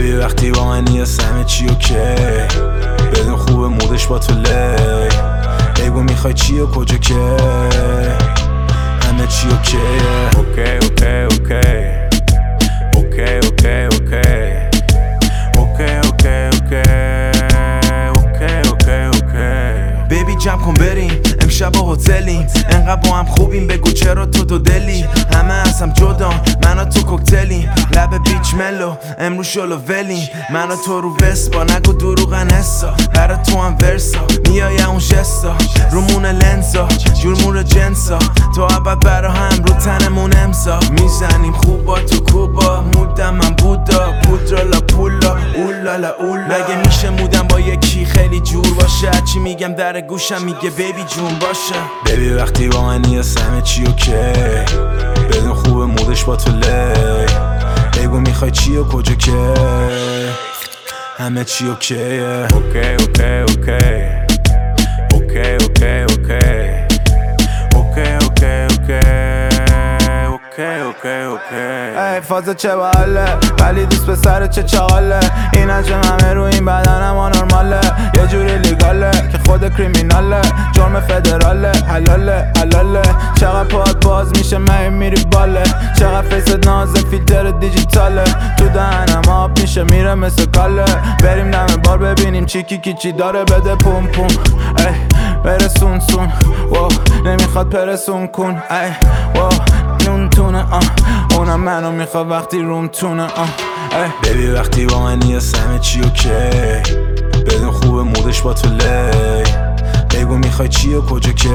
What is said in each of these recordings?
ببی وقتی با من نیست همه چی اوکی، بدون خوبه مودش با تو لی، بگو میخوای چی و کجا که همه چی اوکیه. اوکی اوکی اوکی اوکی اوکی اوکی اوکی اوکی اوکی اوکی اوکی. بیبی جمع کن بریم امشب با هتلیم، انقدر با هم خوبیم بگو چرا تو دلی، همه از هم جدا من و تو کوکتلیم، لب بیچ ملو امروز شلو ولیم، من و تو رو وسپا نگو دروغن حسا، برا تو هم ورسا میای اون جستا رومون لنزا جورمون جنسا، تو عبد برا هم رو تنمون امضا، میزنیم خوبا تو کوبا مودم من بودا پودرالا پولا اولالا اولا، مگه میشه مودم با یکی خیلی جور باشه، هرچی میگم در گوشم میگه بیبی جون باشه. بیبی وقتی با من نیست همه چی اوکی، بدون خوبه مودش با تو لی، بگو میخوای چی و کجا که همه چی اوکیه. اوکی اوکی اوکی اوکی اوکی اوکی اوکی اوکی اوکی اوکی اوکی. ای فازه چه باله ولی دوست پسر چه چاله، این انجام همه رو این بدنم آنورماله، یه جوری لیگاله که خود کریمیناله، جرم فدراله حلاله حلاله، چقدر پاد باز میشه من میری باله، چقدر فیست نازه فیلتر دیجیتاله، تو دهنم آب میشه میره مثل کاله، بریم دم بار ببینیم چی چی داره بده پوم پوم، ای برسون سون واو نمیخواد پرسون کن، ای واو نون تونه اونم منو میخواد وقتی روم تونه بیبی وقتی با من نیست همه چی اوکی، بدون خوبه مودش با تو لی، بگو میخوای چی و کجا که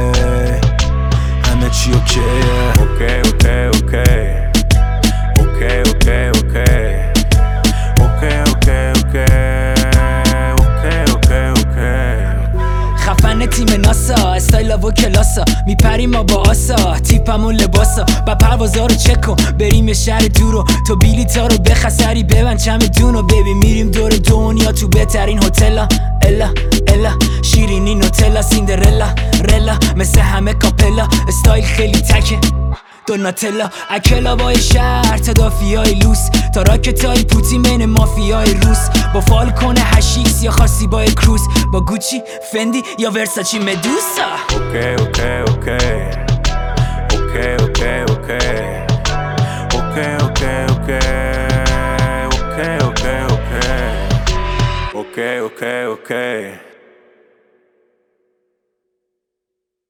همه چی اوکیه. اوکی اوکی اوکی اوکی اوکی اوکی اوکی اوکی اوکی اوکی اوکی. خفن تیم ناسا استایل و کلاسا میپریم ما با آسا، تیپمون لباسا با پروازا رو چک کن بریم یه شهر دورو، تو بیلیتا رو بخسری ببند چمدونو، بیبی میریم دور دنیا تو بهترین هتلا، الا الا شیرینی نوتلا سیندرلا رلا مثل همه کاپلا، استایل خیلی تکه دوناتلا اکلا بای شهر تدافیای لوس، تا راکتای پوتین بین مافیای روس، با فالکون هشیکس یا خاصی با کروز، با گوچی فندی یا ورساچی مدوسا. اوکی اوکی اوکی اوکی اوکی اوکی اوکی اوکی اوکی اوکی اوکی اوکی اوکی اوکی.